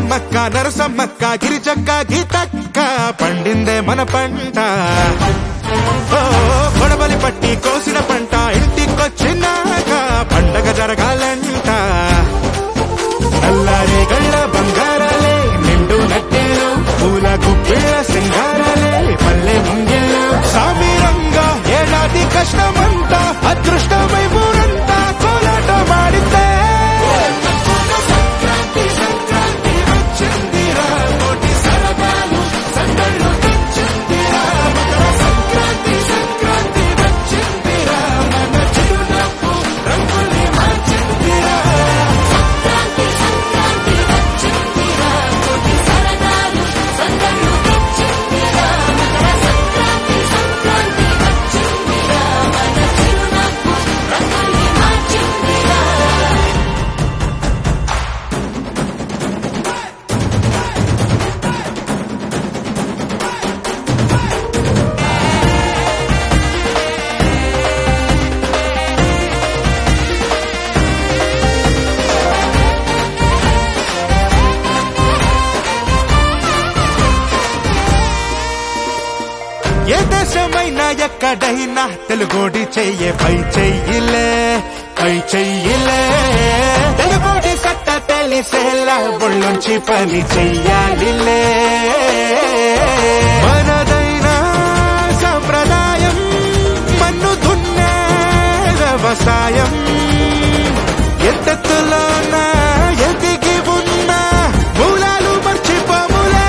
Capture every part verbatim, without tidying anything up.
సమ్మక్క నరసమ్మక్క గిరిజక్క గీతక్క పండిందే మన పంట. ఓ గొడవలి పట్టి కోసిన పంట ఇంటికొచ్చినాక పండగ జరగాలంట. నల్లారే గళ్ళ బంగారాలే నిండు నట్టేలు పూల గుప్పిళ్ళ సింగారాలే పల్లె ముంగిళ్ళు సామీరంగా ఏడాది కష్టమంతా అదృష్టమై ఊరంతా కోలాట మాడితే ఏ దేశమైనా ఎక్కడైనా తెలుగోడి చెయ్యే పై చెయ్యిలే పై చెయ్యిలే. తెలుగోడి సట్ట తెలిసేలా ఒళ్ళొంచి పని చెయ్యాలిలే. మనదైనా సంప్రదాయం మన్ను దున్నే వ్యవసాయం ఎత్తెత్తులోన ఎదిగి ఉన్న మూలాలు మర్చిపోములే.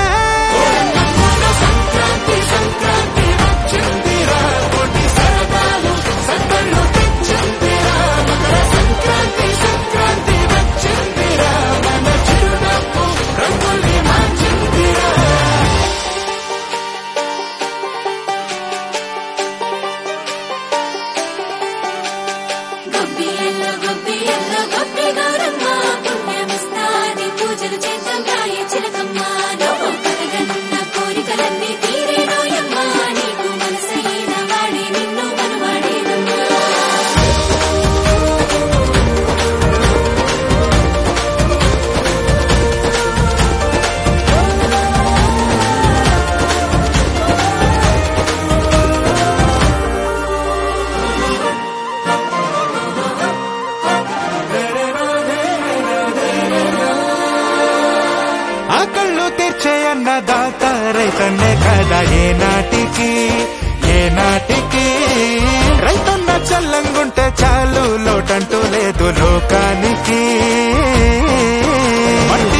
అన్నదాత రైతన్నే కదా ఏ నాటికి ఏ నాటికి. రైతన్న చల్లంగుంటే చాలు లోటంటూ లేదు లోకానికి.